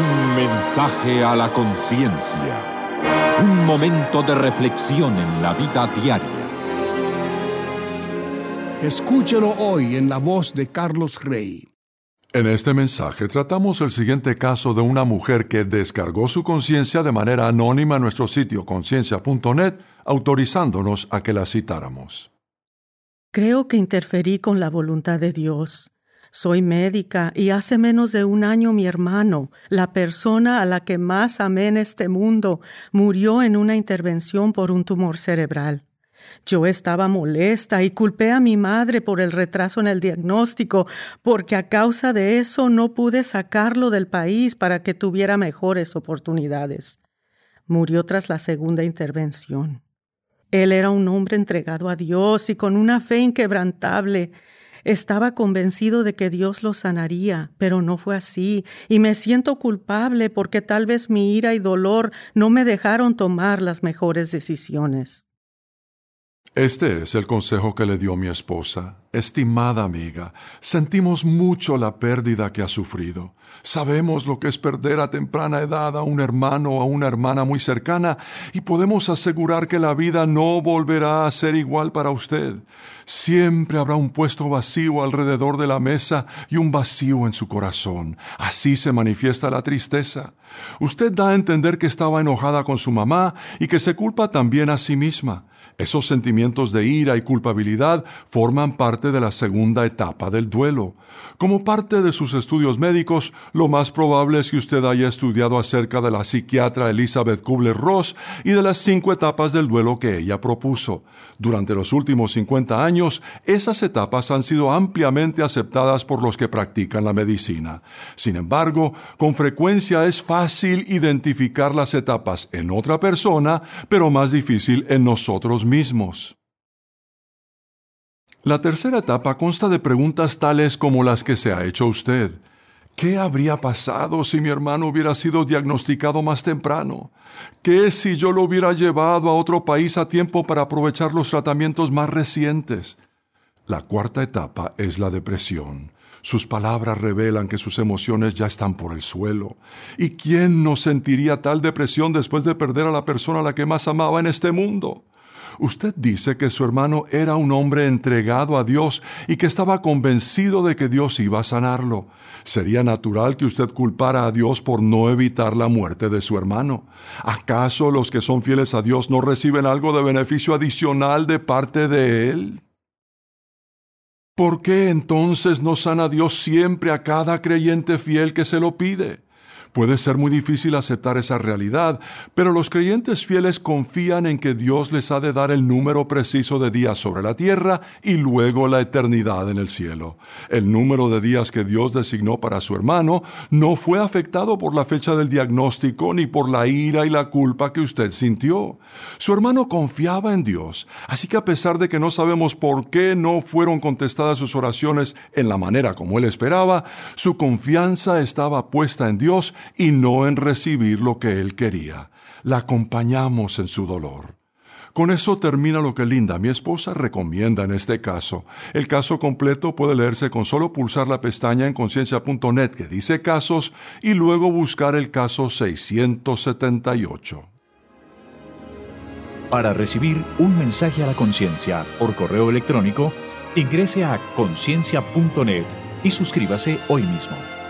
Un mensaje a la conciencia. Un momento de reflexión en la vida diaria. Escúchelo hoy en la voz de Carlos Rey. En este mensaje tratamos el siguiente caso de una mujer que descargó su conciencia de manera anónima en nuestro sitio conciencia.net, autorizándonos a que la citáramos. Creo que interferí con la voluntad de Dios. Soy médica y hace menos de un año mi hermano, la persona a la que más amé en este mundo, murió en una intervención por un tumor cerebral. Yo estaba molesta y culpé a mi madre por el retraso en el diagnóstico, porque a causa de eso no pude sacarlo del país para que tuviera mejores oportunidades. Murió tras la segunda intervención. Él era un hombre entregado a Dios y con una fe inquebrantable. Estaba convencido de que Dios lo sanaría, pero no fue así, y me siento culpable porque tal vez mi ira y dolor no me dejaron tomar las mejores decisiones. Este es el consejo que le dio mi esposa. Estimada amiga, sentimos mucho la pérdida que ha sufrido. Sabemos lo que es perder a temprana edad a un hermano o a una hermana muy cercana y podemos asegurar que la vida no volverá a ser igual para usted. Siempre habrá un puesto vacío alrededor de la mesa y un vacío en su corazón. Así se manifiesta la tristeza. Usted da a entender que estaba enojada con su mamá y que se culpa también a sí misma. Esos sentimientos de ira y culpabilidad forman parte de la segunda etapa del duelo. Como parte de sus estudios médicos, lo más probable es que usted haya estudiado acerca de la psiquiatra Elizabeth Kubler-Ross y de las 5 etapas del duelo que ella propuso. Durante los últimos 50 años, esas etapas han sido ampliamente aceptadas por los que practican la medicina. Sin embargo, con frecuencia es fácil identificar las etapas en otra persona, pero más difícil en nosotros mismos. La tercera etapa consta de preguntas tales como las que se ha hecho usted. ¿Qué habría pasado si mi hermano hubiera sido diagnosticado más temprano? ¿Qué si yo lo hubiera llevado a otro país a tiempo para aprovechar los tratamientos más recientes? La cuarta etapa es la depresión. Sus palabras revelan que sus emociones ya están por el suelo. ¿Y quién no sentiría tal depresión después de perder a la persona a la que más amaba en este mundo? Usted dice que su hermano era un hombre entregado a Dios y que estaba convencido de que Dios iba a sanarlo. ¿Sería natural que usted culpara a Dios por no evitar la muerte de su hermano? ¿Acaso los que son fieles a Dios no reciben algo de beneficio adicional de parte de Él? ¿Por qué entonces no sana Dios siempre a cada creyente fiel que se lo pide? Puede ser muy difícil aceptar esa realidad, pero los creyentes fieles confían en que Dios les ha de dar el número preciso de días sobre la tierra y luego la eternidad en el cielo. El número de días que Dios designó para su hermano no fue afectado por la fecha del diagnóstico ni por la ira y la culpa que usted sintió. Su hermano confiaba en Dios, así que a pesar de que no sabemos por qué no fueron contestadas sus oraciones en la manera como él esperaba, su confianza estaba puesta en Dios y no en recibir lo que él quería. La acompañamos en su dolor. Con eso termina lo que Linda, mi esposa, recomienda en este caso. El caso completo puede leerse con solo pulsar la pestaña en conciencia.net que dice casos y luego buscar el caso 678. Para recibir un mensaje a la conciencia por correo electrónico, ingrese a conciencia.net y suscríbase hoy mismo.